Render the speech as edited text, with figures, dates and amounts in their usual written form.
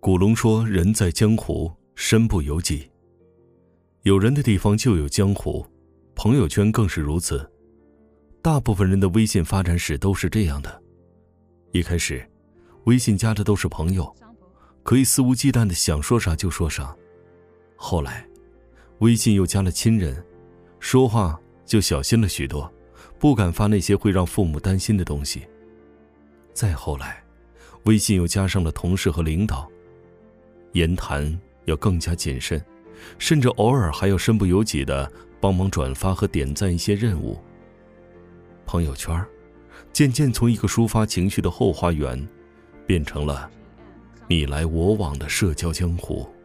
古龙说，人在江湖，身不由己。有人的地方就有江湖，朋友圈更是如此。大部分人的微信发展史都是这样的。一开始，微信加的都是朋友，可以肆无忌惮的想说啥就说啥。后来，微信又加了亲人，说话就小心了许多，不敢发那些会让父母担心的东西。再后来，微信又加上了同事和领导，言谈要更加谨慎，甚至偶尔还要身不由己地帮忙转发和点赞一些任务。朋友圈渐渐从一个抒发情绪的后花园，变成了你来我往的社交江湖。